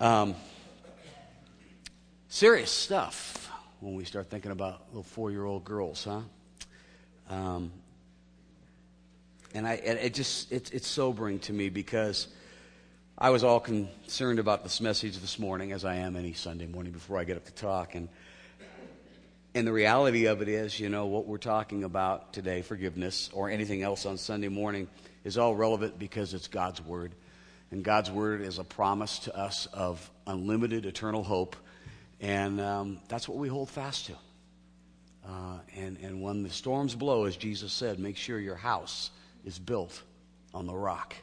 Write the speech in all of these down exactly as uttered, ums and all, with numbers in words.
Um, serious stuff when we start thinking about little four-year-old girls, huh? Um, and I, it, it just it's it's sobering to me because I was all concerned about this message this morning, as I am any Sunday morning before I get up to talk, and and the reality of it is, you know, what we're talking about today, forgiveness, or anything else on Sunday morning, is all relevant because it's God's Word. And God's Word is a promise to us of unlimited eternal hope. And um, that's what we hold fast to. Uh, and, and when the storms blow, as Jesus said, make sure your house is built on the rock.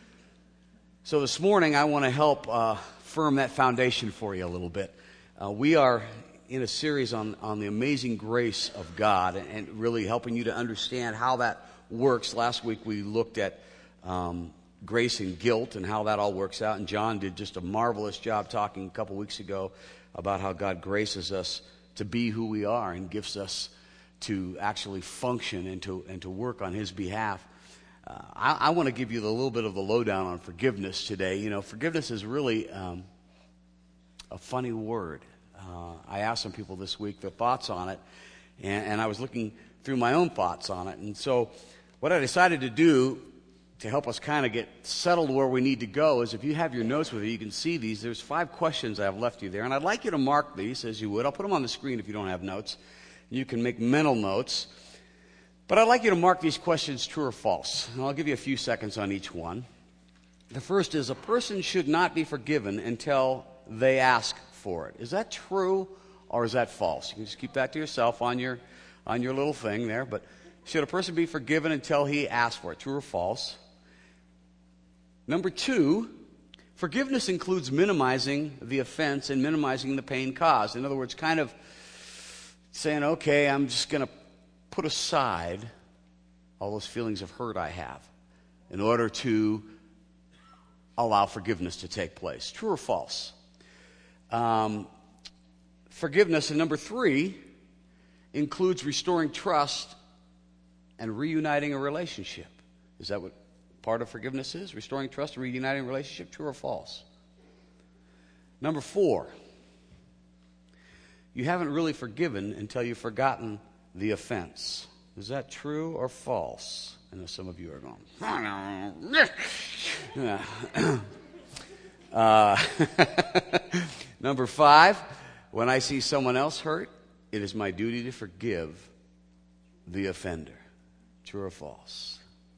So this morning, I want to help uh, firm that foundation for you a little bit. Uh, we are in a series on, on the amazing grace of God and, and really helping you to understand how that works. Last week, we looked at Um, grace and guilt and how that all works out. And John did just a marvelous job talking a couple weeks ago about how God graces us to be who we are and gifts us to actually function and to and to work on His behalf. Uh, I, I want to give you a little bit of the lowdown on forgiveness today. You know, forgiveness is really um, a funny word. Uh, I asked some people this week their thoughts on it, and, and I was looking through my own thoughts on it. And so what I decided to do to help us kind of get settled where we need to go is, if you have your notes with you, you can see these. There's five questions I have left you there, and I'd like you to mark these as you would. I'll put them on the screen if you don't have notes. You can make mental notes. But I'd like you to mark these questions true or false, and I'll give you a few seconds on each one. The first is, a person should not be forgiven until they ask for it. Is that true or is that false? You can just keep that to yourself on your, on your little thing there. But should a person be forgiven until he asks for it? True or false? Number two, forgiveness includes minimizing the offense and minimizing the pain caused. In other words, kind of saying, okay, I'm just going to put aside all those feelings of hurt I have in order to allow forgiveness to take place. True or false? Um, forgiveness, and number three, includes restoring trust and reuniting a relationship. Is that what part of forgiveness is? Restoring trust and reuniting a relationship? True or false? Number four, you haven't really forgiven until you've forgotten the offense. Is that true or false? I know some of you are going, uh, number five, when I see someone else hurt, it is my duty to forgive the offender. True or false?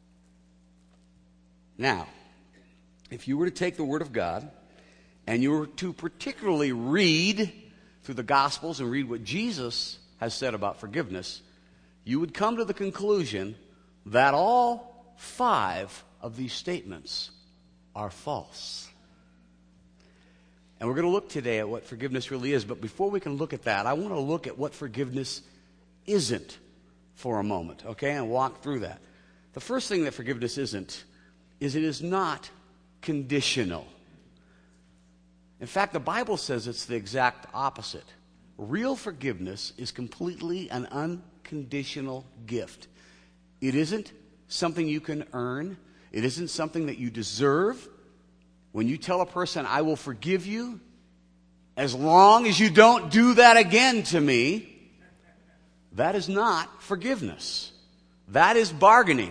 Now, if you were to take the Word of God and you were to particularly read through the Gospels and read what Jesus has said about forgiveness, you would come to the conclusion that all five of these statements are false. And we're going to look today at what forgiveness really is. But before we can look at that, I want to look at what forgiveness isn't for a moment, okay, and walk through that. The first thing that forgiveness isn't is it is not conditional. In fact, the Bible says it's the exact opposite. Real forgiveness is completely an unconditional gift. It isn't something you can earn. It isn't something that you deserve. When you tell a person, I will forgive you, as long as you don't do that again to me, that is not forgiveness. That is bargaining.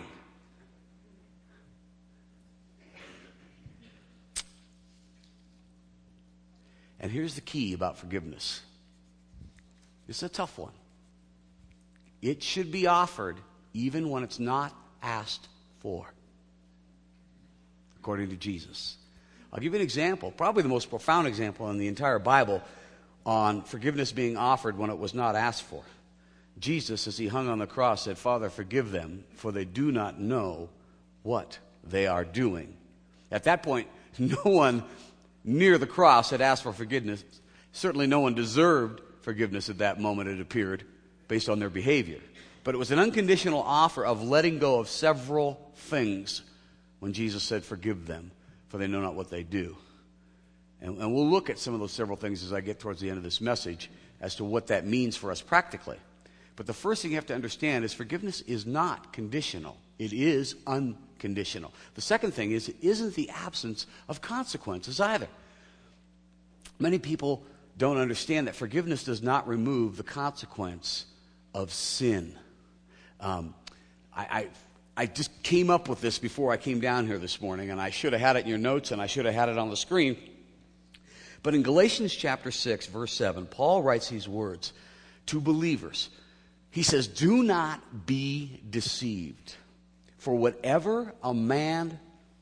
And here's the key about forgiveness. It's a tough one. It should be offered even when it's not asked for, according to Jesus. I'll give you an example, probably the most profound example in the entire Bible on forgiveness being offered when it was not asked for. Jesus, as he hung on the cross, said, Father, forgive them, for they do not know what they are doing. At that point, no one near the cross had asked for forgiveness. Certainly no one deserved forgiveness at that moment, it appeared, based on their behavior. But it was an unconditional offer of letting go of several things when Jesus said, forgive them, for they know not what they do. And, and we'll look at some of those several things as I get towards the end of this message as to what that means for us practically. But the first thing you have to understand is forgiveness is not conditional. It is unconditional. The second thing is it isn't the absence of consequences either. Many people don't understand that forgiveness does not remove the consequence of sin. Um, I, I I just came up with this before I came down here this morning, and I should have had it in your notes, and I should have had it on the screen. But in Galatians chapter six, verse seven, Paul writes these words to believers. He says, "Do not be deceived, for whatever a man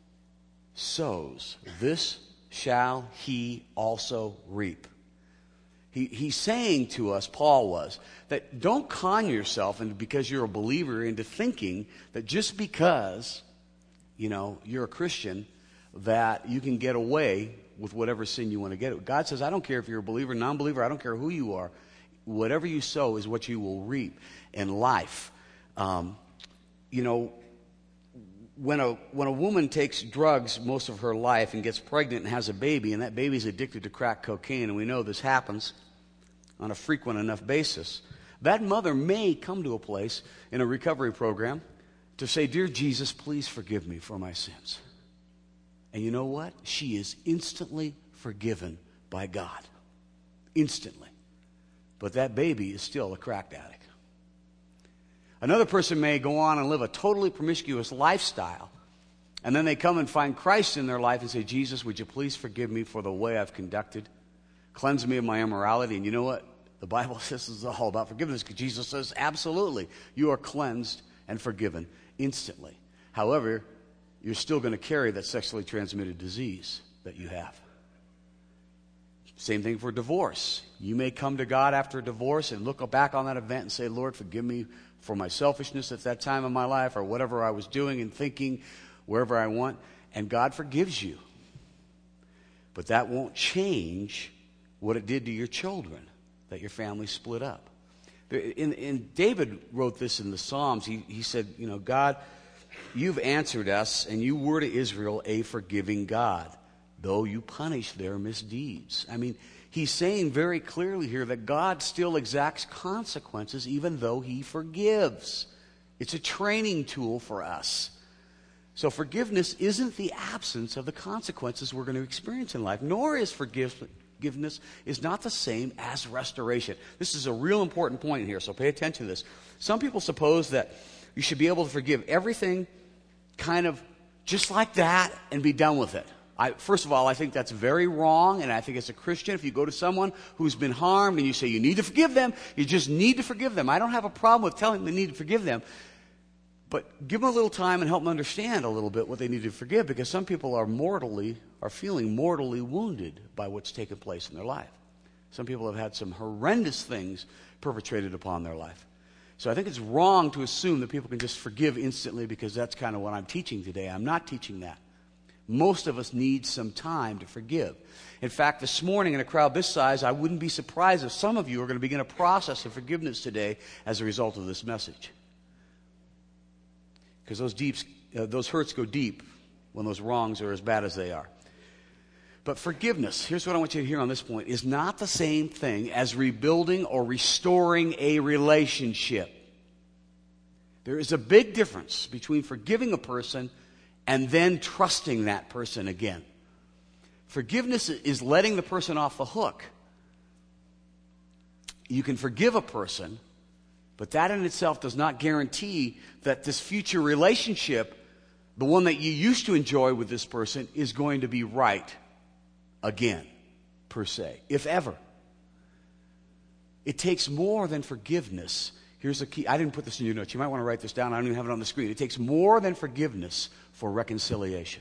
sows, this shall he also reap." He, he's saying to us, Paul was, that don't con yourself into, because you're a believer, into thinking that just because, you know, you're a Christian, that you can get away with whatever sin you want to get. God says, I don't care if you're a believer, non-believer, I don't care who you are. Whatever you sow is what you will reap in life. Um, you know, when a when a woman takes drugs most of her life and gets pregnant and has a baby, and that baby's addicted to crack cocaine, and we know this happens on a frequent enough basis, that mother may come to a place in a recovery program to say, "Dear Jesus, please forgive me for my sins." And you know what? She is instantly forgiven by God. Instantly. But that baby is still a crack addict. Another person may go on and live a totally promiscuous lifestyle, and then they come and find Christ in their life and say, "Jesus, would you please forgive me for the way I've conducted? Cleanse me of my immorality." And you know what? The Bible says this is all about forgiveness, because Jesus says, absolutely, you are cleansed and forgiven instantly. However, you're still going to carry that sexually transmitted disease that you have. Same thing for divorce. You may come to God after a divorce and look back on that event and say, "Lord, forgive me for my selfishness at that time in my life, or whatever I was doing and thinking, wherever I want." And God forgives you. But that won't change what it did to your children, that your family split up. In, in David wrote this in the Psalms. He, he said, you know, "God, you've answered us, and you were to Israel a forgiving God, though you punish their misdeeds." I mean, he's saying very clearly here that God still exacts consequences even though he forgives. It's a training tool for us. So forgiveness isn't the absence of the consequences we're going to experience in life, nor is forgiveness Forgiveness is not the same as restoration. This is a real important point here, so pay attention to this. Some people suppose that you should be able to forgive everything kind of just like that and be done with it. I, first of all, I think that's very wrong, and I think as a Christian, if you go to someone who's been harmed and you say you need to forgive them, you just need to forgive them. I don't have a problem with telling them they need to forgive them, but give them a little time and help them understand a little bit what they need to forgive, because some people are mortally, are feeling mortally wounded by what's taken place in their life. Some people have had some horrendous things perpetrated upon their life. So I think it's wrong to assume that people can just forgive instantly, because that's kind of what I'm teaching today. I'm not teaching that. Most of us need some time to forgive. In fact, this morning in a crowd this size, I wouldn't be surprised if some of you are going to begin a process of forgiveness today as a result of this message. Because those deeps, uh, those hurts go deep when those wrongs are as bad as they are. But forgiveness, here's what I want you to hear on this point, is not the same thing as rebuilding or restoring a relationship. There is a big difference between forgiving a person and then trusting that person again. Forgiveness is letting the person off the hook. You can forgive a person, but that in itself does not guarantee that this future relationship, the one that you used to enjoy with this person, is going to be right again, per se, if ever. It takes more than forgiveness. Here's the key. I didn't put this in your notes. You might want to write this down. I don't even have it on the screen. It takes more than forgiveness for reconciliation.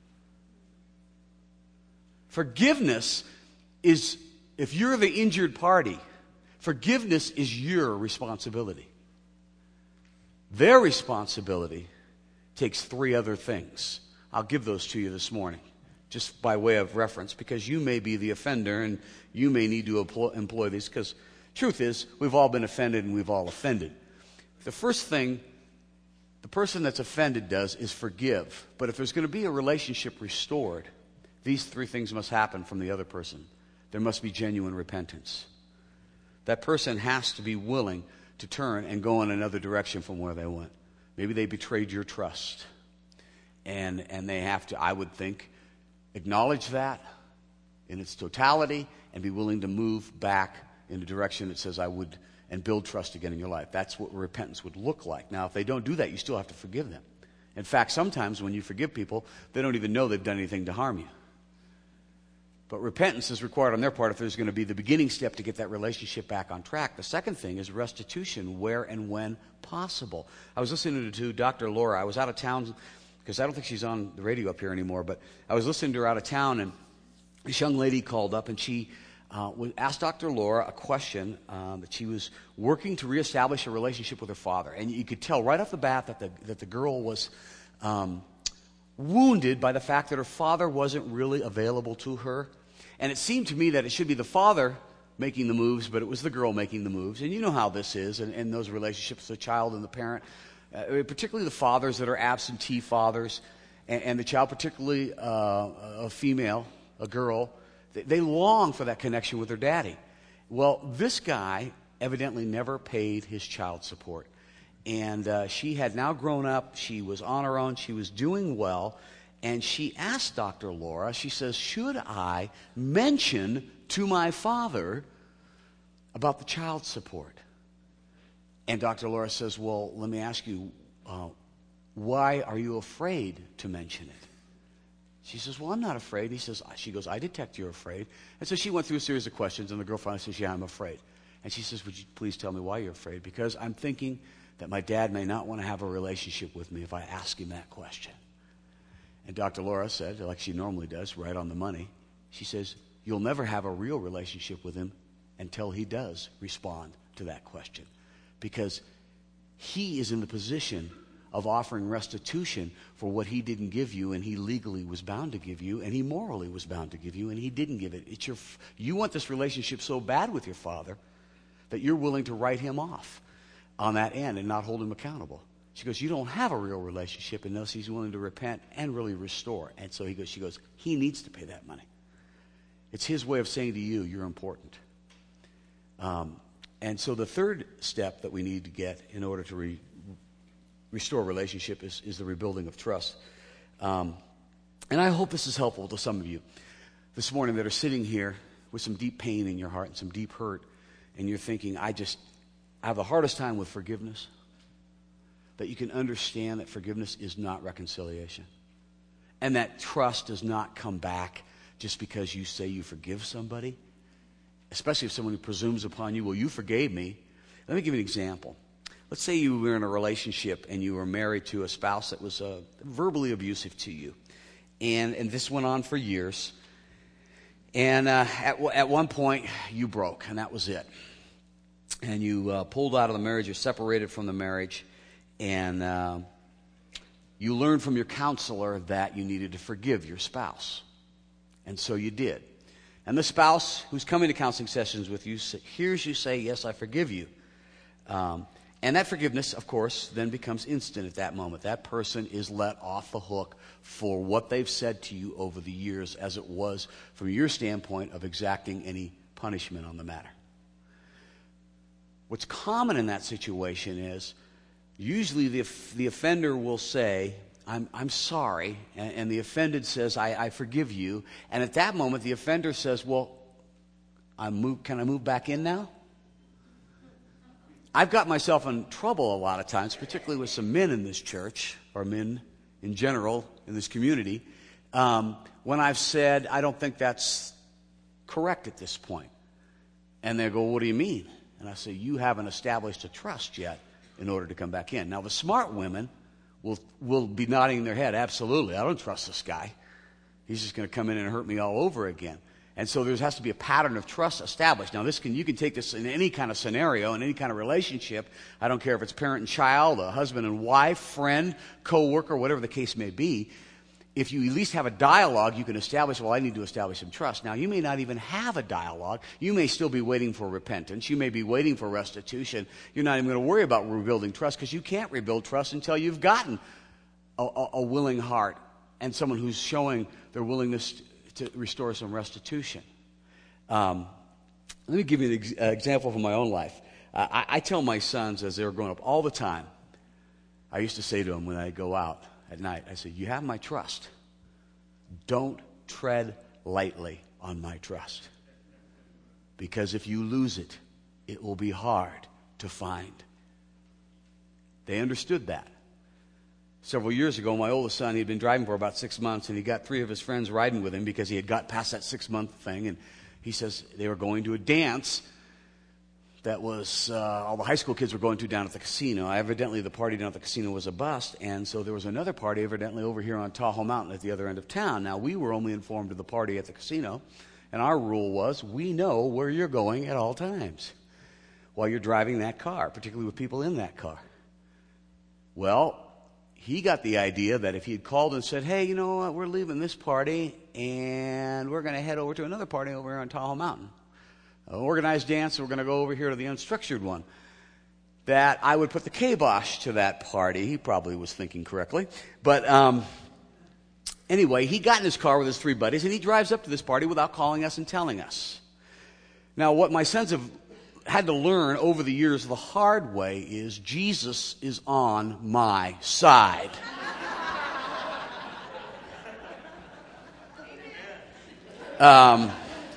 Forgiveness is, if you're the injured party, forgiveness is your responsibility. Their responsibility takes three other things. I'll give those to you this morning, just by way of reference, because you may be the offender and you may need to employ, employ these, because truth is, we've all been offended and we've all offended. The first thing the person that's offended does is forgive. But if there's going to be a relationship restored, these three things must happen from the other person. There must be genuine repentance. That person has to be willing to turn and go in another direction from where they went. Maybe they betrayed your trust. And, and they have to, I would think, acknowledge that, in its totality and be willing to move back in the direction that says I would, and build trust again in your life. That's what repentance would look like. Now, if they don't do that, you still have to forgive them. In fact, sometimes when you forgive people, they don't even know they've done anything to harm you. But repentance is required on their part if there's going to be the beginning step to get that relationship back on track. The second thing is restitution, where and when possible. I was listening to Doctor Laura. I was out of town because I don't think she's on the radio up here anymore, but I was listening to her out of town, and this young lady called up, and she uh, asked Doctor Laura a question um, that she was working to reestablish a relationship with her father. And you could tell right off the bat that the, that the girl was um, wounded by the fact that her father wasn't really available to her. And it seemed to me that it should be the father making the moves, but it was the girl making the moves. And you know how this is in, in those relationships, the child and the parent, uh, particularly the fathers that are absentee fathers, and, and the child, particularly uh, a female, a girl, they, they long for that connection with their daddy. Well, this guy evidently never paid his child support. And uh, she had now grown up. She was on her own. She was doing well. And she asked Doctor Laura, she says, should I mention to my father about the child support? And Doctor Laura says, well, let me ask you, uh, why are you afraid to mention it? She says, well, I'm not afraid. He says, she goes, I detect you're afraid. And so she went through a series of questions, and the girl finally says, yeah, I'm afraid. And she says, would you please tell me why you're afraid? Because I'm thinking that my dad may not want to have a relationship with me if I ask him that question. And Doctor Laura said, like she normally does, right on the money, she says, you'll never have a real relationship with him until he does respond to that question. Because he is in the position of offering restitution for what he didn't give you, and he legally was bound to give you, and he morally was bound to give you, and he didn't give it. It's your, you want this relationship so bad with your father that you're willing to write him off on that end and not hold him accountable. She goes, you don't have a real relationship unless he's willing to repent and really restore. And so he goes, she goes, he needs to pay that money. It's his way of saying to you, you're important. Um, and so the third step that we need to get in order to re- restore a relationship is, is the rebuilding of trust. Um, and I hope this is helpful to some of you this morning that are sitting here with some deep pain in your heart and some deep hurt. And you're thinking, I just, I have the hardest time with forgiveness. That you can understand that forgiveness is not reconciliation. And that trust does not come back just because you say you forgive somebody. Especially if someone who presumes upon you, well, you forgave me. Let me give you an example. Let's say you were in a relationship and you were married to a spouse that was uh, verbally abusive to you. And, and this went on for years. And uh, at, at one point, you broke, and that was it. And you uh, pulled out of the marriage, you're separated from the marriage. And uh, you learned from your counselor that you needed to forgive your spouse. And so you did. And the spouse who's coming to counseling sessions with you hears you say, yes, I forgive you. Um, and that forgiveness, of course, then becomes instant at that moment. That person is let off the hook for what they've said to you over the years, as it was from your standpoint of exacting any punishment on the matter. What's common in that situation is usually the the offender will say, I'm, I'm sorry, and, and the offended says, I, I forgive you. And at that moment, the offender says, well, I move, can I move back in now? I've got myself in trouble a lot of times, particularly with some men in this church, or men in general in this community, um, when I've said, I don't think that's correct at this point. And they go, what do you mean? And I say, you haven't established a trust yet in order to come back in. Now, the smart women will will be nodding their head, absolutely. I don't trust this guy. He's just going to come in and hurt me all over again. And so there has to be a pattern of trust established. Now, this can you can take this in any kind of scenario, in any kind of relationship. I don't care if it's parent and child, a husband and wife, friend, co-worker, whatever the case may be. If you at least have a dialogue, you can establish, well, I need to establish some trust. Now, you may not even have a dialogue. You may still be waiting for repentance. You may be waiting for restitution. You're not even going to worry about rebuilding trust because you can't rebuild trust until you've gotten a, a, a willing heart and someone who's showing their willingness to restore some restitution. Um, let me give you an ex- uh, example from my own life. Uh, I, I tell my sons as they're growing up all the time, I used to say to them when I go out at night, I said, you have my trust. Don't tread lightly on my trust. Because if you lose it, it will be hard to find. They understood that. Several years ago, my oldest son, he'd been driving for about six months, and he got three of his friends riding with him because he had got past that six-month thing. And he says they were going to a dance that was, uh, all the high school kids were going to down at the casino. Evidently, the party down at the casino was a bust, and so there was another party evidently over here on Tahoe Mountain at the other end of town. Now, we were only informed of the party at the casino, and our rule was we know where you're going at all times while you're driving that car, particularly with people in that car. Well, he got the idea that if he had called and said, hey, you know what, we're leaving this party, and we're going to head over to another party over here on Tahoe Mountain. An organized dance, and we're going to go over here to the unstructured one. That I would put the kibosh to that party. He probably was thinking correctly. But um, anyway, he got in his car with his three buddies, and he drives up to this party without calling us and telling us. Now, what my sons have had to learn over the years the hard way is Jesus is on my side. Um...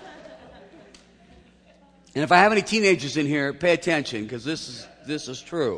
And if I have any teenagers in here, pay attention, because this is this is true.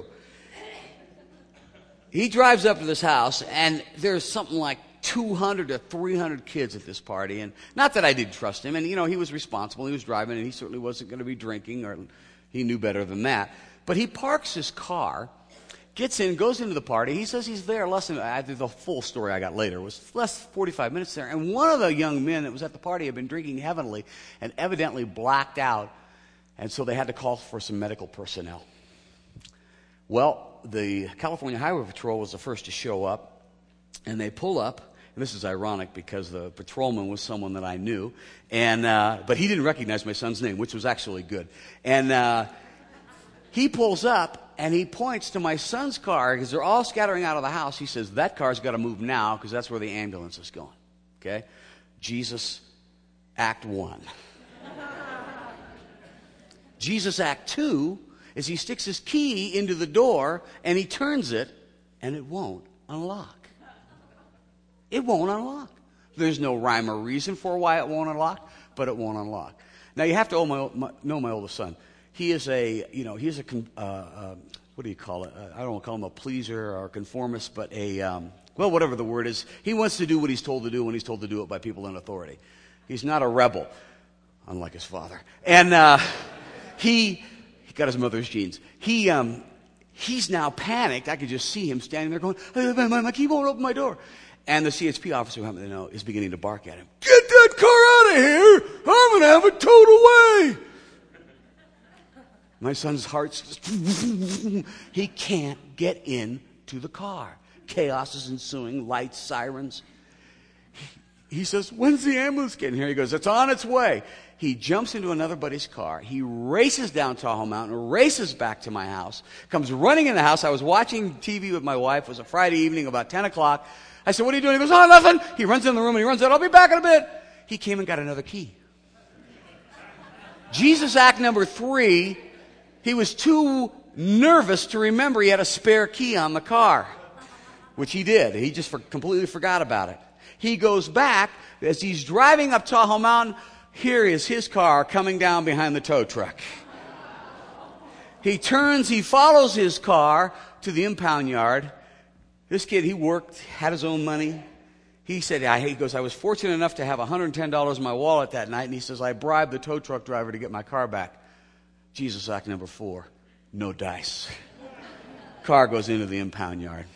He drives up to this house, and there's something like two hundred to three hundred kids at this party. And not that I didn't trust him. And, you know, he was responsible. He was driving, and he certainly wasn't going to be drinking, or he knew better than that. But he parks his car, gets in, goes into the party. He says he's there less than, I did the full story I got later, was less than forty-five minutes there. And one of the young men that was at the party had been drinking heavily and evidently blacked out. And so they had to call for some medical personnel. Well, the California Highway Patrol was the first to show up, and they pull up. And this is ironic because the patrolman was someone that I knew, and uh, but he didn't recognize my son's name, which was actually good. And uh, he pulls up, and he points to my son's car because they're all scattering out of the house. He says, that car's got to move now because that's where the ambulance is going. Okay? Jesus, Act One. Jesus Act Two is he sticks his key into the door and he turns it and it won't unlock. It won't unlock. There's no rhyme or reason for why it won't unlock, but it won't unlock. Now you have to know my, my, know my oldest son. He is a, you know, he's a, uh, uh, what do you call it? Uh, I don't want to call him a pleaser or a conformist, but a, um, well, whatever the word is. He wants to do what he's told to do when he's told to do it by people in authority. He's not a rebel, unlike his father. And, uh, He, he got his mother's genes. He, um, he's now panicked. I could just see him standing there going, hey, my, my key won't open my door. And the C H P officer, who I happen to know, is beginning to bark at him. Get that car out of here. I'm going to have it towed away. My son's heart's just, he can't get into the car. Chaos is ensuing, lights, sirens. He, he says, when's the ambulance getting here? He goes, it's on its way. He jumps into another buddy's car. He races down Tahoe Mountain, races back to my house, comes running in the house. I was watching T V with my wife. It was a Friday evening, about ten o'clock. I said, what are you doing? He goes, oh, nothing. He runs in the room and he runs out. I'll be back in a bit. He came and got another key. Jesus Act number three, he was too nervous to remember he had a spare key on the car, which he did. He just for, completely forgot about it. He goes back. As he's driving up Tahoe Mountain, here is his car coming down behind the tow truck. He turns, he follows his car to the impound yard. This kid, he worked, had his own money. He said, he goes, I was fortunate enough to have one hundred ten dollars in my wallet that night. And he says, I bribed the tow truck driver to get my car back. Jesus Act number four, no dice. Car goes into the impound yard.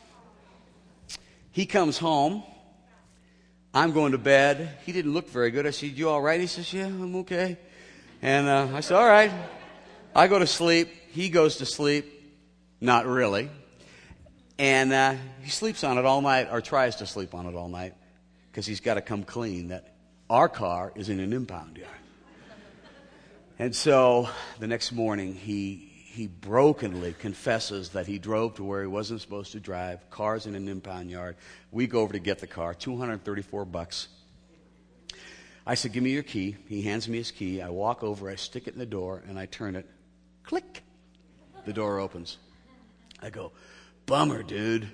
He comes home. I'm going to bed. He didn't look very good. I said, you all right? He says, yeah, I'm okay. And uh, I said, all right. I go to sleep. He goes to sleep. Not really. And uh, he sleeps on it all night, or tries to sleep on it all night, because he's got to come clean that our car is in an impound yard. And so the next morning, he he brokenly confesses that he drove to where he wasn't supposed to drive. Car's in an impound yard. We go over to get the car, two hundred thirty-four bucks. I said, give me your key. He hands me his key. I walk over, I stick it in the door, and I turn it. Click. The door opens. I go, bummer, dude.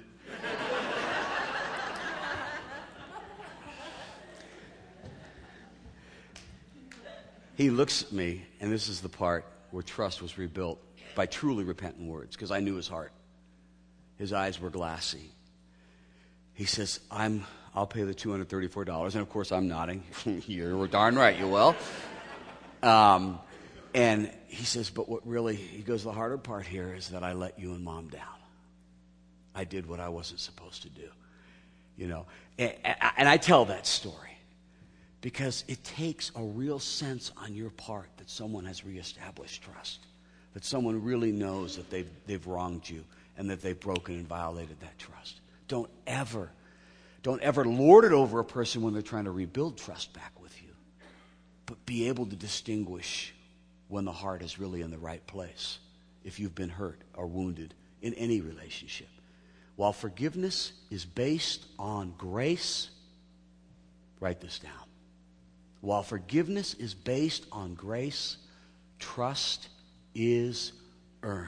He looks at me, and this is the part where trust was rebuilt by truly repentant words, because I knew his heart. His eyes were glassy. He says, I'm, I'll pay the two hundred thirty-four dollars. And, of course, I'm nodding. You're darn right, you will. Um, and he says, but what really, he goes, the harder part here is that I let you and Mom down. I did what I wasn't supposed to do. You know, and, and I tell that story because it takes a real sense on your part that someone has reestablished trust, that someone really knows that they've, they've wronged you and that they've broken and violated that trust. Don't ever, don't ever lord it over a person when they're trying to rebuild trust back with you, but be able to distinguish when the heart is really in the right place if you've been hurt or wounded in any relationship. While forgiveness is based on grace, write this down. While forgiveness is based on grace, trust is earned.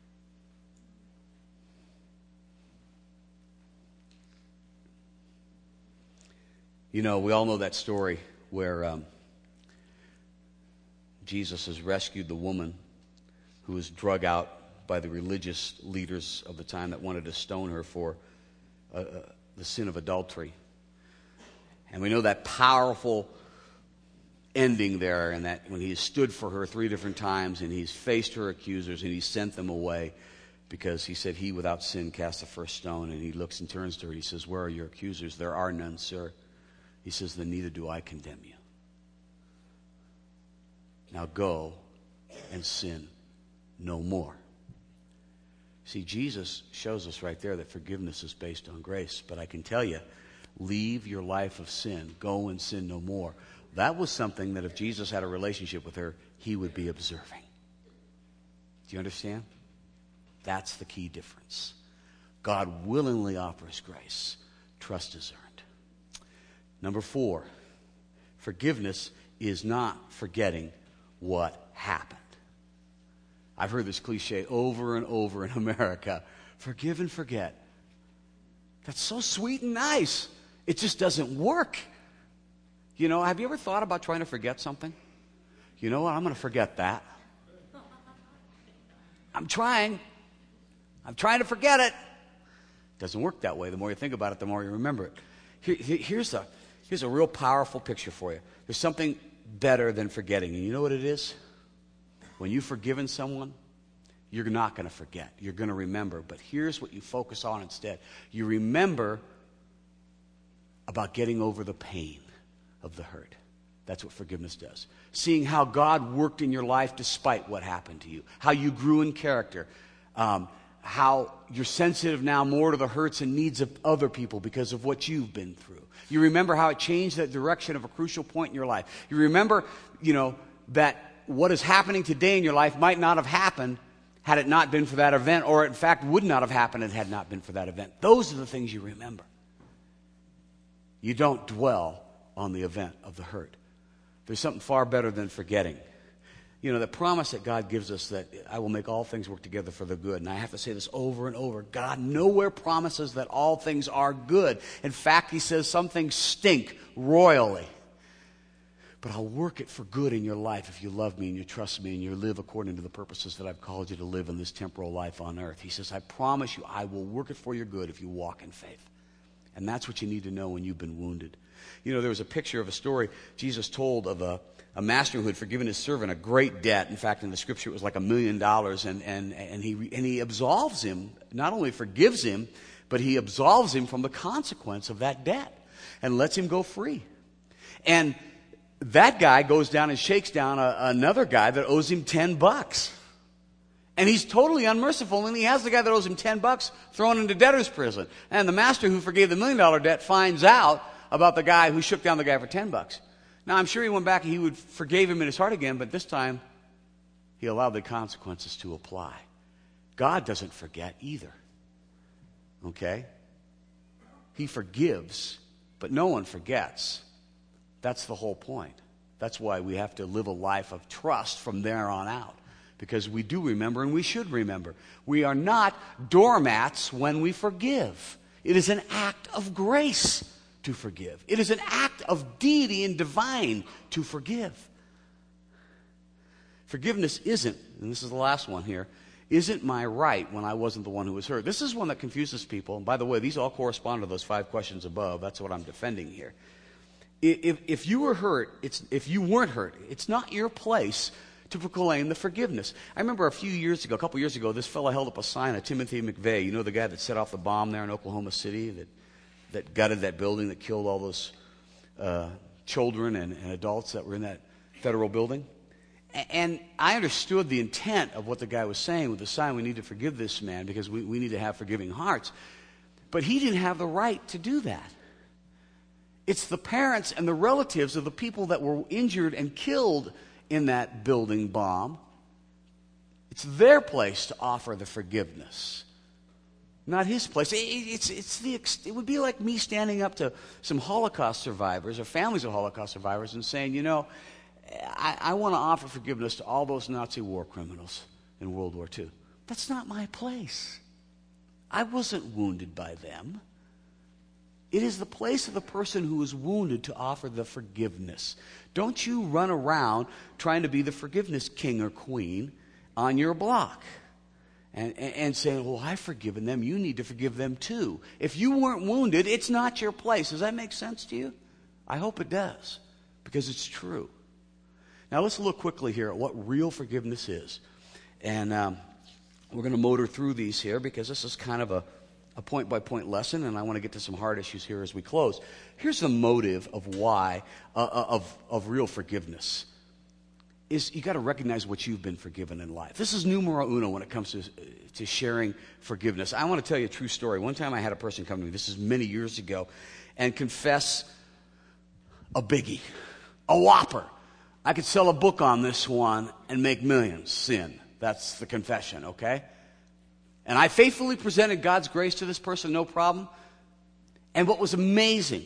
You know, we all know that story where um, Jesus has rescued the woman who was drug out by the religious leaders of the time that wanted to stone her for uh, uh, the sin of adultery. And we know that powerful ending there, and that when he stood for her three different times and he's faced her accusers and he sent them away because he said, he without sin cast the first stone. And he looks and turns to her and he says, where are your accusers? There are none, sir. He says, then neither do I condemn you. Now go and sin no more. See, Jesus shows us right there that forgiveness is based on grace. But I can tell you, leave your life of sin. Go and sin no more. That was something that if Jesus had a relationship with her, he would be observing. Do you understand? That's the key difference. God willingly offers grace. Trust is earned. Number four, forgiveness is not forgetting what happened. I've heard this cliche over and over in America. Forgive and forget. That's so sweet and nice. It just doesn't work. You know, have you ever thought about trying to forget something? You know what? I'm going to forget that. I'm trying. I'm trying to forget it. It doesn't work that way. The more you think about it, the more you remember it. Here, here's a, here's a real powerful picture for you. There's something better than forgetting. And you know what it is? When you've forgiven someone, you're not going to forget. You're going to remember. But here's what you focus on instead. You remember about getting over the pain of the hurt. That's what forgiveness does. Seeing how God worked in your life despite what happened to you. How you grew in character. Um, how you're sensitive now more to the hurts and needs of other people because of what you've been through. You remember how it changed that direction of a crucial point in your life. You remember, you know, that what is happening today in your life might not have happened had it not been for that event, or in fact would not have happened if it had not been for that event. Those are the things you remember. You don't dwell on the event of the hurt. There's something far better than forgetting. You know, the promise that God gives us that I will make all things work together for the good. And I have to say this over and over. God nowhere promises that all things are good. In fact, he says some things stink royally. But I'll work it for good in your life if you love me and you trust me and you live according to the purposes that I've called you to live in this temporal life on earth. He says, I promise you, I will work it for your good if you walk in faith. And that's what you need to know when you've been wounded. You know, there was a picture of a story Jesus told of a, a master who had forgiven his servant a great debt. In fact, in the scripture, it was like a million dollars. And, and, and, he, and he absolves him, not only forgives him, but he absolves him from the consequence of that debt and lets him go free. And that guy goes down and shakes down a, another guy that owes him ten bucks. And he's totally unmerciful, and he has the guy that owes him ten bucks thrown into debtor's prison. And the master who forgave the million dollar debt finds out about the guy who shook down the guy for ten bucks. Now, I'm sure he went back and he would forgave him in his heart again, but this time he allowed the consequences to apply. God doesn't forget either. Okay? He forgives, but no one forgets. That's the whole point. That's why we have to live a life of trust from there on out. Because we do remember, and we should remember. We are not doormats when we forgive. It is an act of grace to forgive. It is an act of deity and divine to forgive. Forgiveness isn't, and this is the last one here, isn't my right when I wasn't the one who was hurt. This is one that confuses people. And by the way, these all correspond to those five questions above. That's what I'm defending here. If, if you were hurt, it's, if you weren't hurt, it's not your place to proclaim the forgiveness. I remember a few years ago, a couple years ago, this fellow held up a sign of Timothy McVeigh. You know the guy that set off the bomb there in Oklahoma City that, that gutted that building, that killed all those uh, children and, and adults that were in that federal building? And I understood the intent of what the guy was saying with the sign. We need to forgive this man because we, we need to have forgiving hearts. But he didn't have the right to do that. It's the parents and the relatives of the people that were injured and killed in that building bomb. It's their place to offer the forgiveness, not his place. It, it's, it's the, it would be like me standing up to some Holocaust survivors or families of Holocaust survivors and saying, you know, I, I want to offer forgiveness to all those Nazi war criminals in World War Two. That's not my place. I wasn't wounded by them. It is the place of the person who is wounded to offer the forgiveness. Don't you run around trying to be the forgiveness king or queen on your block and, and, and saying, well, I've forgiven them. You need to forgive them too. If you weren't wounded, it's not your place. Does that make sense to you? I hope it does, because it's true. Now, let's look quickly here at what real forgiveness is. And um, we're going to motor through these here because this is kind of a, a point-by-point lesson, and I want to get to some hard issues here as we close. Here's the motive of why, uh, of, of real forgiveness, is you got to recognize what you've been forgiven in life. This is numero uno when it comes to, to sharing forgiveness. I want to tell you a true story. One time I had a person come to me, this is many years ago, and confess a biggie, a whopper. I could sell a book on this one and make millions. Sin. That's the confession, okay? And I faithfully presented God's grace to this person, no problem. And what was amazing,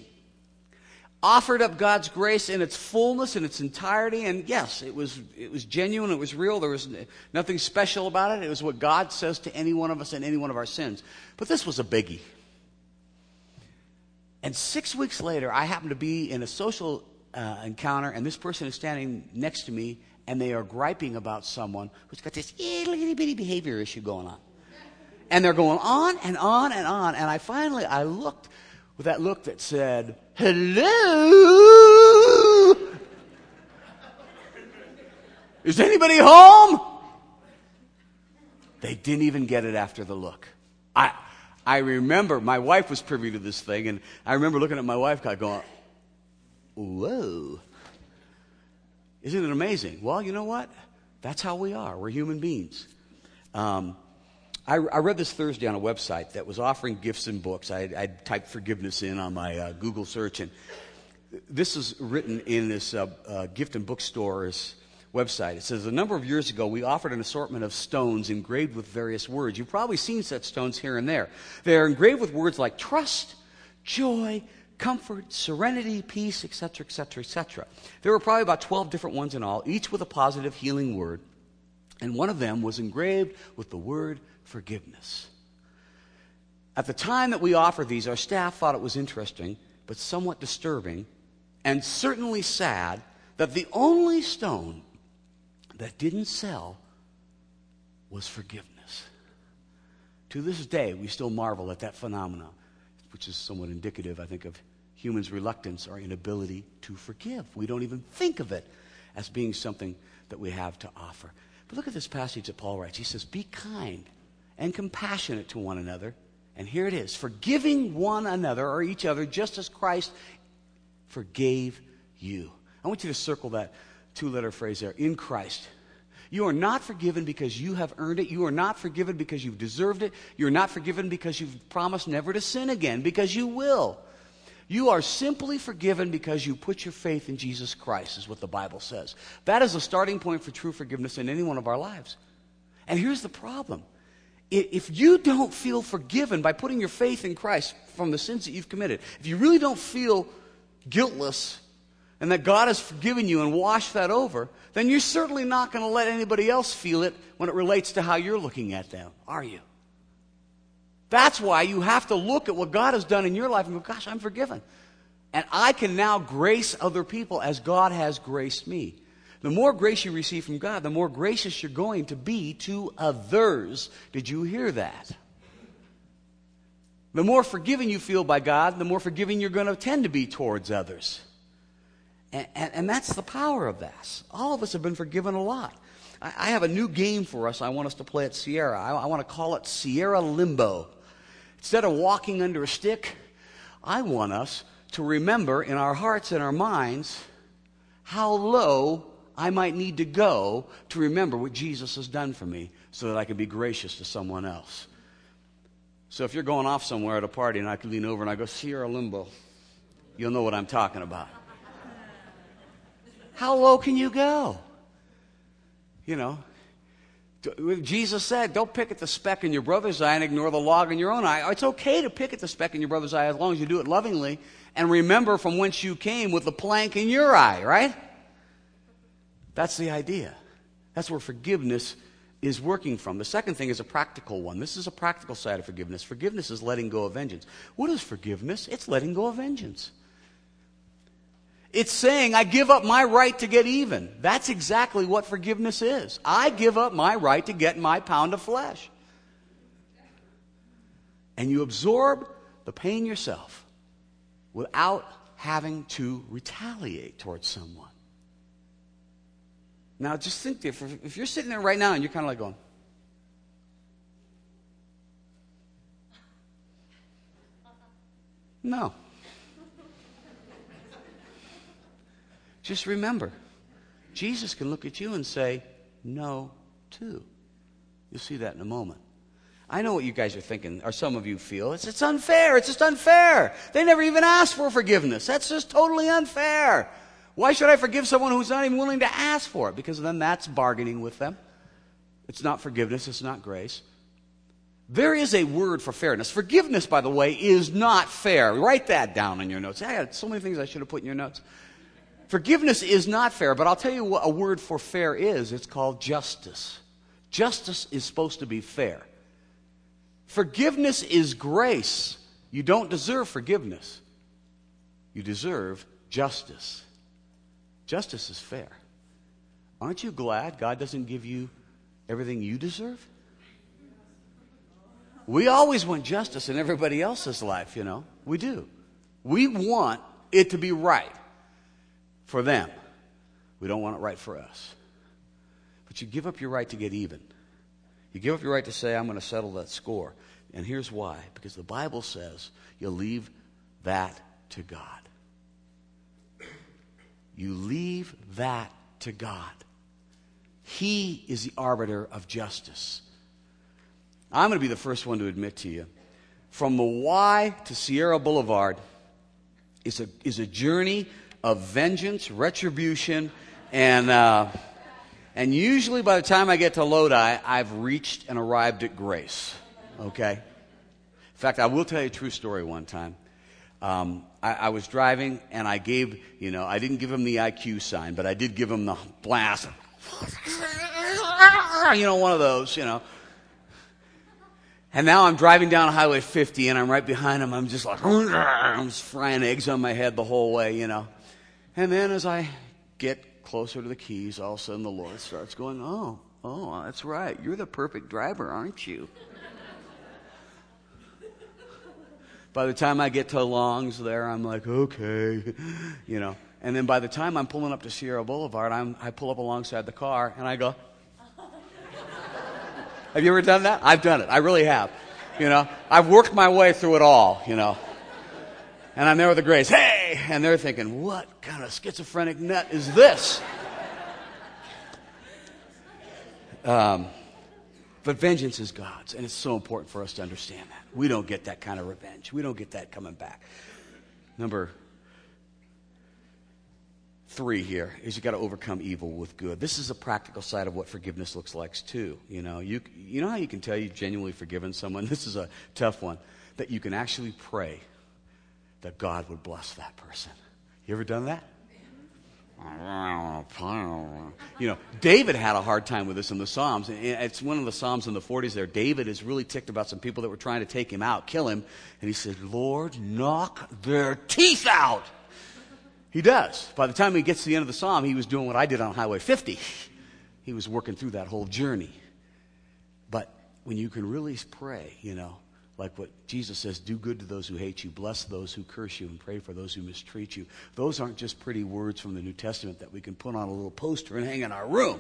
offered up God's grace in its fullness, in its entirety. And yes, it was it was genuine, it was real. There was nothing special about it. It was what God says to any one of us in any one of our sins. But this was a biggie. And six weeks later, I happened to be in a social Uh, encounter, and this person is standing next to me, and they are griping about someone who's got this itty bitty behavior issue going on. And they're going on and on and on, and I finally, I looked with that look that said, hello? Is anybody home? They didn't even get it after the look. I, I remember, my wife was privy to this thing, and I remember looking at my wife going, whoa. Isn't it amazing? Well, you know what? That's how we are. We're human beings. Um, I, I read this Thursday on a website that was offering gifts and books. I, I typed forgiveness in on my uh, Google search, and this is written in this uh, uh, gift and bookstore's website. It says, a number of years ago, we offered an assortment of stones engraved with various words. You've probably seen such stones here and there. They're engraved with words like trust, joy, comfort, serenity, peace, et cetera, et cetera, et cetera. There were probably about twelve different ones in all, each with a positive healing word. And one of them was engraved with the word forgiveness. At the time that we offered these, our staff thought it was interesting, but somewhat disturbing, and certainly sad, that the only stone that didn't sell was forgiveness. To this day, we still marvel at that phenomenon, which is somewhat indicative, I think, of humans' reluctance or inability to forgive. We don't even think of it as being something that we have to offer. But look at this passage that Paul writes. He says, be kind and compassionate to one another. And here it is, forgiving one another or each other just as Christ forgave you. I want you to circle that two-letter phrase there, in Christ. You are not forgiven because you have earned it. You are not forgiven because you've deserved it. You're not forgiven because you've promised never to sin again, because you will. You are simply forgiven because you put your faith in Jesus Christ, is what the Bible says. That is a starting point for true forgiveness in any one of our lives. And here's the problem. If you don't feel forgiven by putting your faith in Christ from the sins that you've committed, if you really don't feel guiltless and that God has forgiven you and washed that over, then you're certainly not going to let anybody else feel it when it relates to how you're looking at them, are you? That's why you have to look at what God has done in your life and go, gosh, I'm forgiven. And I can now grace other people as God has graced me. The more grace you receive from God, the more gracious you're going to be to others. Did you hear that? The more forgiven you feel by God, the more forgiving you're going to tend to be towards others. And, and, and that's the power of this. All of us have been forgiven a lot. I, I have a new game for us I want us to play at Sierra. I, I want to call it Sierra Limbo. Instead of walking under a stick, I want us to remember in our hearts and our minds how low I might need to go to remember what Jesus has done for me so that I can be gracious to someone else. So if you're going off somewhere at a party and I can lean over and I go, Sierra Limbo, you'll know what I'm talking about. How low can you go? You know, Jesus said, don't pick at the speck in your brother's eye and ignore the log in your own eye. It's okay to pick at the speck in your brother's eye as long as you do it lovingly and remember from whence you came with the plank in your eye, right? That's the idea. That's where forgiveness is working from. The second thing is a practical one. This is a practical side of forgiveness. Forgiveness is letting go of vengeance. What is forgiveness? It's letting go of vengeance. It's saying, I give up my right to get even. That's exactly what forgiveness is. I give up my right to get my pound of flesh. And you absorb the pain yourself without having to retaliate towards someone. Now, just think, if, if you're sitting there right now and you're kind of like going, no. Just remember, Jesus can look at you and say, no, too. You'll see that in a moment. I know what you guys are thinking, or some of you feel. It's, it's unfair. It's just unfair. They never even asked for forgiveness. That's just totally unfair. Why should I forgive someone who's not even willing to ask for it? Because then that's bargaining with them. It's not forgiveness. It's not grace. There is a word for fairness. Forgiveness, by the way, is not fair. Write that down in your notes. I had so many things I should have put in your notes. Forgiveness is not fair, but I'll tell you what a word for fair is. It's called justice. Justice is supposed to be fair. Forgiveness is grace. You don't deserve forgiveness. You deserve justice. Justice is fair. Aren't you glad God doesn't give you everything you deserve? We always want justice in everybody else's life, you know. We do. We want it to be right for them. We don't want it right for us. But you give up your right to get even. You give up your right to say, I'm going to settle that score. And here's why. Because the Bible says you leave that to God. You leave that to God. He is the arbiter of justice. I'm going to be the first one to admit to you, from the Y to Sierra Boulevard is a, is a journey of vengeance, retribution, and uh, and usually by the time I get to Lodi, I've reached and arrived at grace. Okay? In fact, I will tell you a true story one time. Um, I, I was driving, and I gave, you know, I didn't give him the I Q sign, but I did give him the blast. You know, one of those, you know. And now I'm driving down Highway fifty, and I'm right behind him. I'm just like, I'm just frying eggs on my head the whole way, you know. And then as I get closer to the keys, all of a sudden the Lord starts going, oh, oh, that's right. You're the perfect driver, aren't you? By the time I get to Long's there, I'm like, okay, you know. And then by the time I'm pulling up to Sierra Boulevard, I'm, I pull up alongside the car, and I go, have you ever done that? I've done it. I really have. You know, I've worked my way through it all, you know. And I'm there with the grace, hey! And they're thinking, what kind of schizophrenic nut is this? Um, but vengeance is God's, and it's so important for us to understand that. We don't get that kind of revenge. We don't get that coming back. Number three here is you got to overcome evil with good. This is a practical side of what forgiveness looks like too. You know, you you know how you can tell you've genuinely forgiven someone? This is a tough one. That you can actually pray that God would bless that person. You ever done that? You know, David had a hard time with this in the Psalms. It's one of the Psalms in the forties there. David is really ticked about some people that were trying to take him out, kill him. And he said, Lord, knock their teeth out. He does. By the time he gets to the end of the psalm, he was doing what I did on Highway fifty. He was working through that whole journey. But when you can really pray, you know, like what Jesus says, do good to those who hate you, bless those who curse you, and pray for those who mistreat you. Those aren't just pretty words from the New Testament that we can put on a little poster and hang in our room.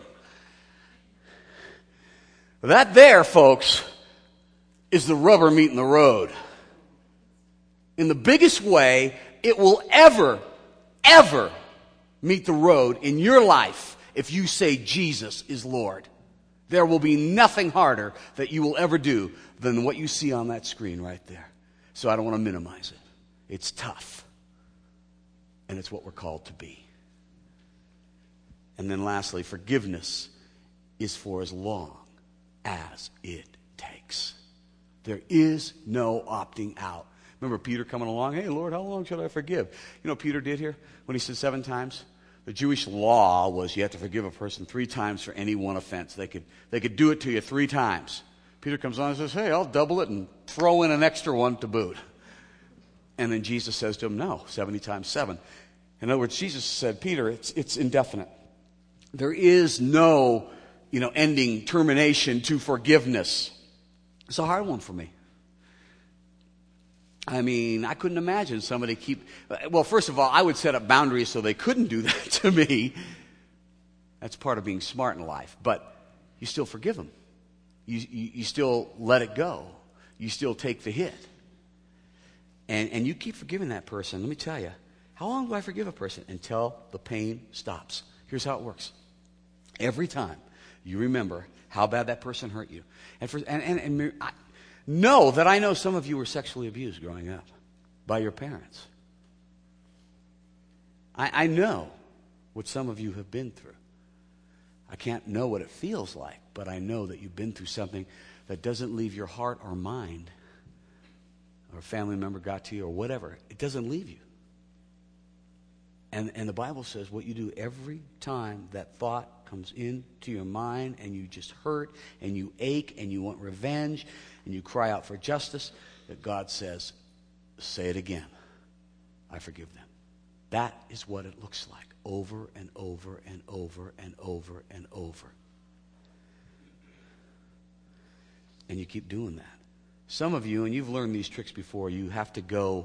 That there, folks, is the rubber meeting the road. In the biggest way it will ever, ever meet the road in your life if you say Jesus is Lord. There will be nothing harder that you will ever do than what you see on that screen right there. So I don't want to minimize it. It's tough. And it's what we're called to be. And then lastly, forgiveness is for as long as it takes. There is no opting out. Remember Peter coming along, hey, Lord, how long should I forgive? You know what Peter did here when he said seven times? The Jewish law was you have to forgive a person three times for any one offense. They could, they could do it to you three times. Peter comes on and says, hey, I'll double it and throw in an extra one to boot. And then Jesus says to him, no, seventy times seven. In other words, Jesus said, Peter, it's, it's indefinite. There is no, you know, ending, termination to forgiveness. It's a hard one for me. I mean, I couldn't imagine somebody keep... Well, first of all, I would set up boundaries so they couldn't do that to me. That's part of being smart in life. But you still forgive them. You, you, you still let it go. You still take the hit. And, and you keep forgiving that person. Let me tell you, how long do I forgive a person? Until the pain stops. Here's how it works. Every time you remember how bad that person hurt you. And, for, and, and, and I, know that I know some of you were sexually abused growing up by your parents. I, I know what some of you have been through. I can't know what it feels like, but I know that you've been through something that doesn't leave your heart or mind, or a family member got to you or whatever. It doesn't leave you. And, and the Bible says what you do every time that thought comes into your mind and you just hurt and you ache and you want revenge and you cry out for justice, that God says, say it again. I forgive them. That is what it looks like over and over and over and over and over. And you keep doing that. Some of you, and you've learned these tricks before, you have to go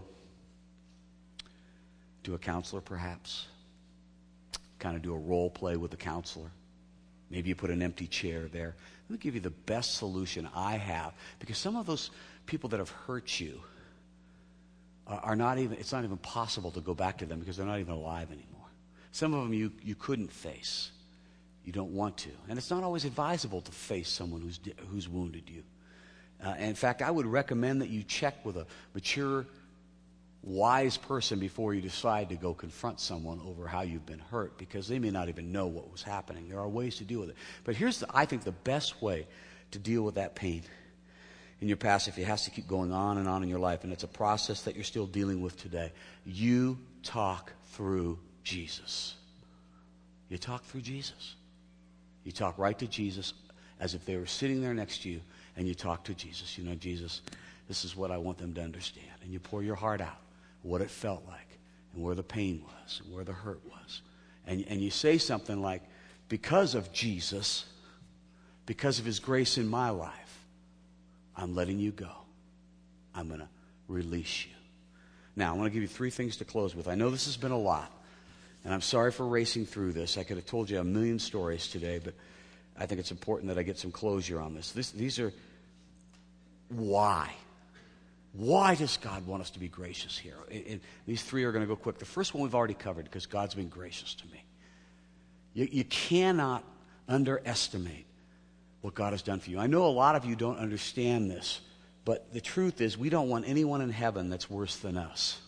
to a counselor perhaps. Kind of do a role play with the counselor. Maybe you put an empty chair there. Let me give you the best solution I have. Because some of those people that have hurt you are, are not even, it's not even possible to go back to them because they're not even alive anymore. Some of them you, you couldn't face. You don't want to. And it's not always advisable to face someone who's, who's wounded you. Uh, and in fact, I would recommend that you check with a mature, wise person before you decide to go confront someone over how you've been hurt, because they may not even know what was happening. There are ways to deal with it. But here's, the, I think, the best way to deal with that pain in your past, if it has to keep going on and on in your life, and it's a process that you're still dealing with today. You talk through Jesus. You talk through Jesus. You talk right to Jesus as if they were sitting there next to you, and you talk to Jesus. You know, Jesus, this is what I want them to understand. And you pour your heart out, what it felt like, and where the pain was, and where the hurt was. And, and you say something like, because of Jesus, because of his grace in my life, I'm letting you go. I'm going to release you. Now, I want to give you three things to close with. I know this has been a lot, and I'm sorry for racing through this. I could have told you a million stories today, but I think it's important that I get some closure on this. this these are why. Why does God want us to be gracious here? And, and these three are going to go quick. The first one we've already covered, because God's been gracious to me. You, you cannot underestimate what God has done for you. I know a lot of you don't understand this, but the truth is we don't want anyone in heaven that's worse than us.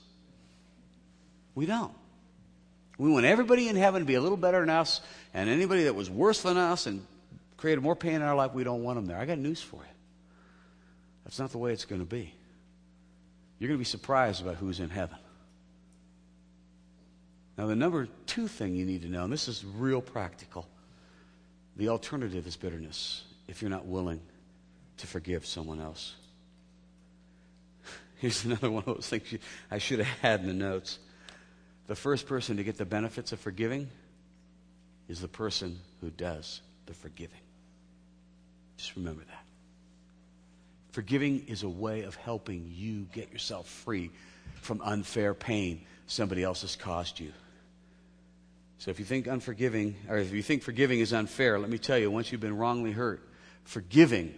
We don't. We want everybody in heaven to be a little better than us, and anybody that was worse than us and created more pain in our life, we don't want them there. I got news for you. That's not the way it's going to be. You're going to be surprised about who's in heaven. Now, the number two thing you need to know, and this is real practical, the alternative is bitterness if you're not willing to forgive someone else. Here's another one of those things you, I should have had in the notes. the first person to get the benefits of forgiving is the person who does the forgiving. Just remember that. Forgiving is a way of helping you get yourself free from unfair pain somebody else has caused you. So if you think unforgiving, or if you think forgiving is unfair, let me tell you, once you've been wrongly hurt, forgiving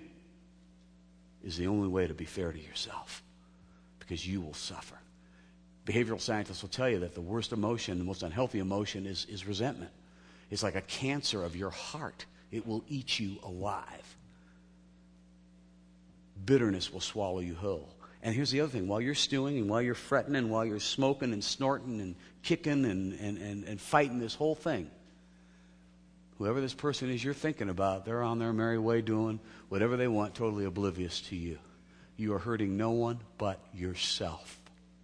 is the only way to be fair to yourself, because you will suffer. Behavioral scientists will tell you that the worst emotion, the most unhealthy emotion is, is resentment. It's like a cancer of your heart. It will eat you alive. Bitterness will swallow you whole. And here's the other thing. While you're stewing and while you're fretting and while you're smoking and snorting and kicking and, and, and, and fighting this whole thing, whoever this person is you're thinking about, they're on their merry way doing whatever they want, totally oblivious to you. You are hurting no one but yourself.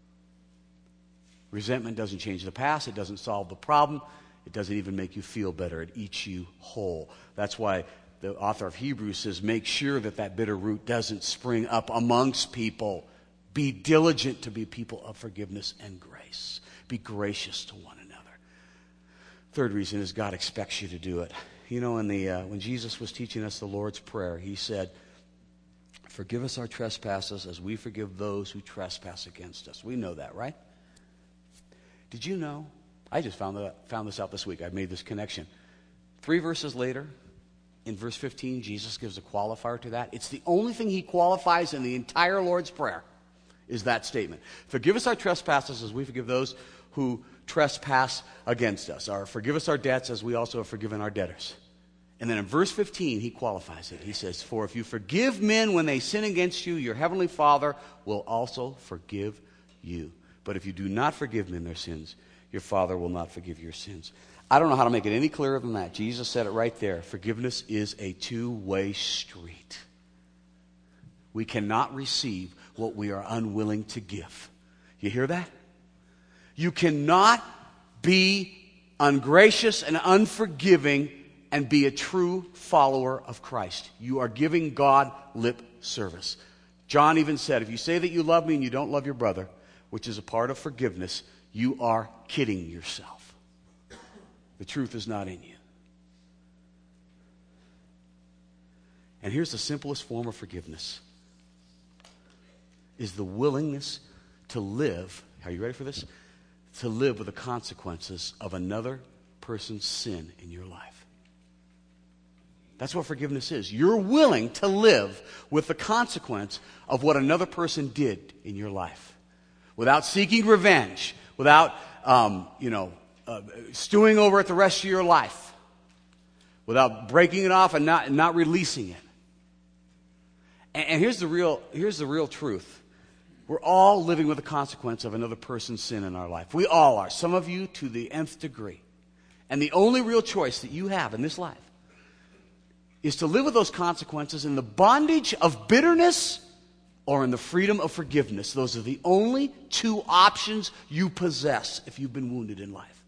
Resentment doesn't change the past. It doesn't solve the problem. It doesn't even make you feel better. It eats you whole. That's why the author of Hebrews says, make sure that that bitter root doesn't spring up amongst people. Be diligent to be people of forgiveness and grace. Be gracious to one another. Third reason is God expects you to do it. You know, in the uh, when Jesus was teaching us the Lord's Prayer, he said, forgive us our trespasses as we forgive those who trespass against us. We know that, right? Did you know? I just found that, found this out this week. I made this connection. Three verses later, in verse fifteen, Jesus gives a qualifier to that. It's the only thing he qualifies in the entire Lord's Prayer, is that statement. Forgive us our trespasses as we forgive those who trespass against us. Or forgive us our debts as we also have forgiven our debtors. And then in verse fifteen, he qualifies it. He says, for if you forgive men when they sin against you, your heavenly Father will also forgive you. But if you do not forgive men their sins, your Father will not forgive your sins. I don't know how to make it any clearer than that. Jesus said it right there. Forgiveness is a two-way street. We cannot receive what we are unwilling to give. You hear that? You cannot be ungracious and unforgiving and be a true follower of Christ. You are giving God lip service. John even said, if you say that you love me and you don't love your brother, which is a part of forgiveness, you are kidding yourself. The truth is not in you. And here's the simplest form of forgiveness, is the willingness to live, are you ready for this? To live with the consequences of another person's sin in your life. That's what forgiveness is. You're willing to live with the consequence of what another person did in your life, without seeking revenge, without, um, you know, uh, stewing over it the rest of your life, without breaking it off and not, and not releasing it. And, and here's the real, here's the real truth. We're all living with the consequence of another person's sin in our life. We all are. Some of you to the nth degree. And the only real choice that you have in this life is to live with those consequences in the bondage of bitterness or in the freedom of forgiveness. Those are the only two options you possess if you've been wounded in life.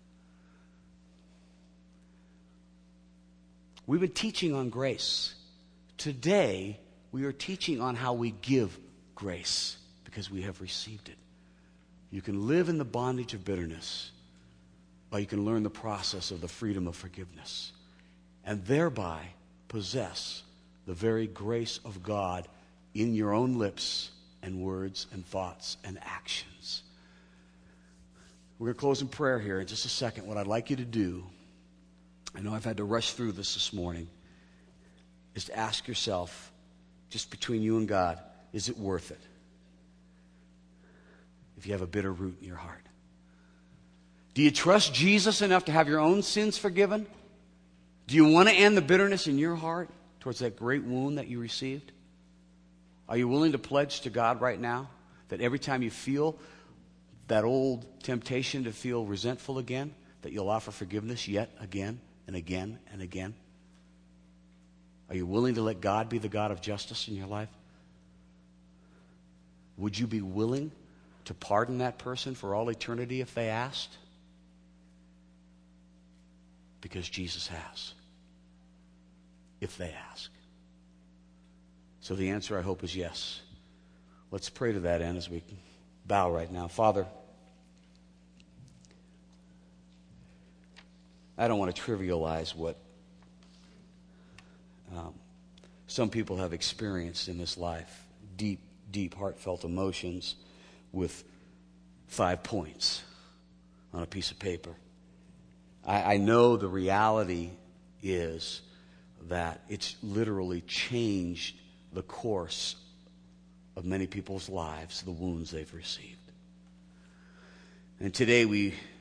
We've been teaching on grace. Today, we are teaching on how we give grace because we have received it. You can live in the bondage of bitterness, or you can learn the process of the freedom of forgiveness and thereby possess the very grace of God in your own lips and words and thoughts and actions. We're going to close in prayer here in just a second. What I'd like you to do, I know I've had to rush through this this morning, is to ask yourself, just between you and God, is it worth it? If you have a bitter root in your heart. Do you trust Jesus enough to have your own sins forgiven? Do you want to end the bitterness in your heart towards that great wound that you received? Are you willing to pledge to God right now that every time you feel that old temptation to feel resentful again, that you'll offer forgiveness yet again and again and again? Are you willing to let God be the God of justice in your life? Would you be willing to pardon that person for all eternity if they asked? Because Jesus has, if they ask. So the answer, I hope, is yes. Let's pray to that end as we bow right now. Father, I don't want to trivialize what um, some people have experienced in this life. Deep, deep, heartfelt emotions with five points on a piece of paper. I, I know the reality is that it's literally changed the course of many people's lives, the wounds they've received. And today we